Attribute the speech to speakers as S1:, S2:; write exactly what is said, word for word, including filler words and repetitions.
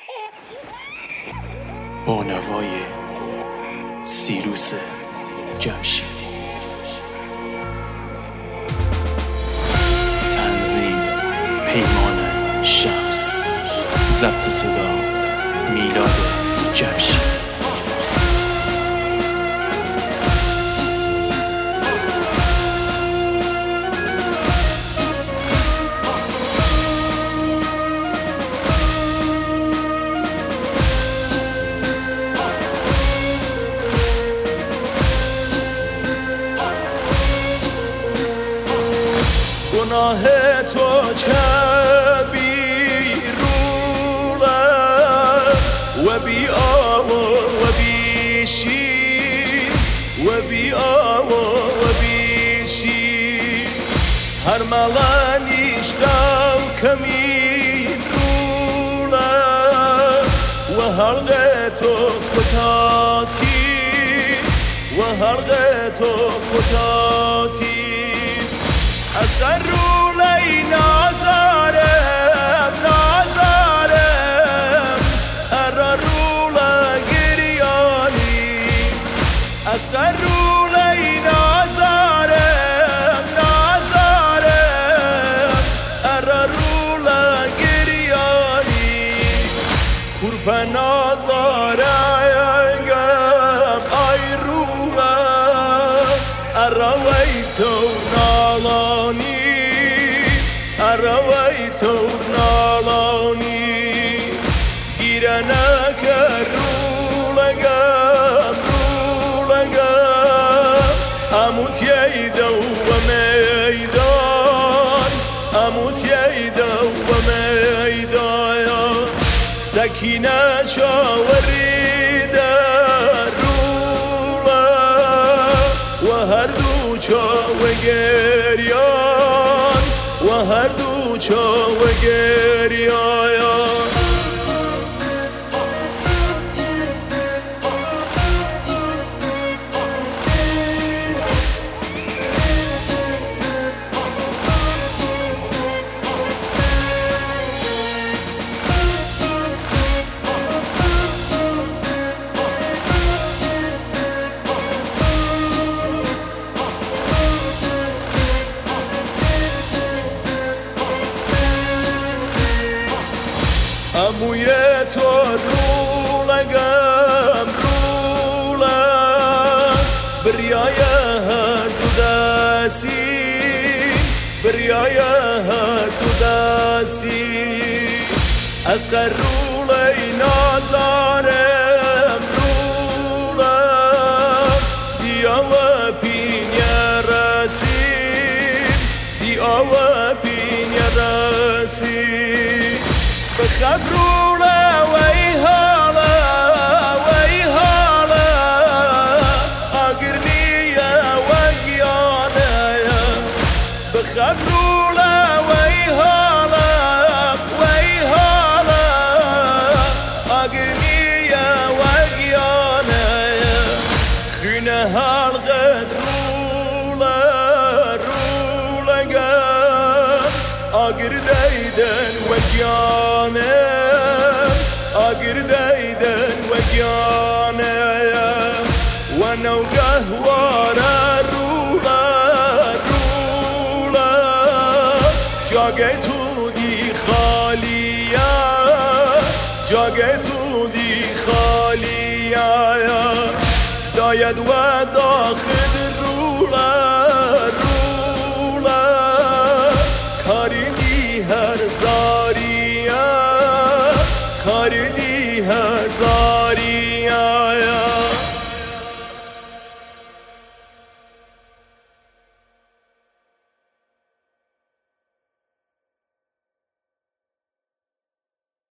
S1: با نوای سیروس جمشید، تنظیم پیمان شمس، ضبط صدا میلاد جمشید.
S2: گناه تو چه بیروله و بی آوا و بی شیر و بی آوا و بی شیر هر ملانیش دو کمین روله و حلقه تو کتاتی و حلقه تو کتاتی از قرولی نازارم نازارم ارا رولا گریانی از قرولی نازارم نازارم ارا رولا گریانی kurpa nazarayangam ay ruha arawayto nalani arawayto nalani girana karulagam rulagam amut yayda wa meydan amut yayda wa meydan سکینه شاوریده روله و هر دو چاو گریان و هر دو چاو گریان اموی تو رولگم روله بریای هر دو دستی بریای هر دو دستی از قرولی نازارم روله بیا و پینیا رسیم بیا و پینیا رسیم بخاف رولا وی حالا وی حالا اگرنیا و گیانه بخاف رولا وی حالا وی حالا اگرنیا و گیانه خونه حلقت رولا رولا گم اگر دیدن و گیانم اگر دیدن و گیانم و نوگه وارا رولا رولا جاگه تو دی خالیه جاگه تو دی خالیه داید و داخل رولا رولا کاری هر زاریه کاری هر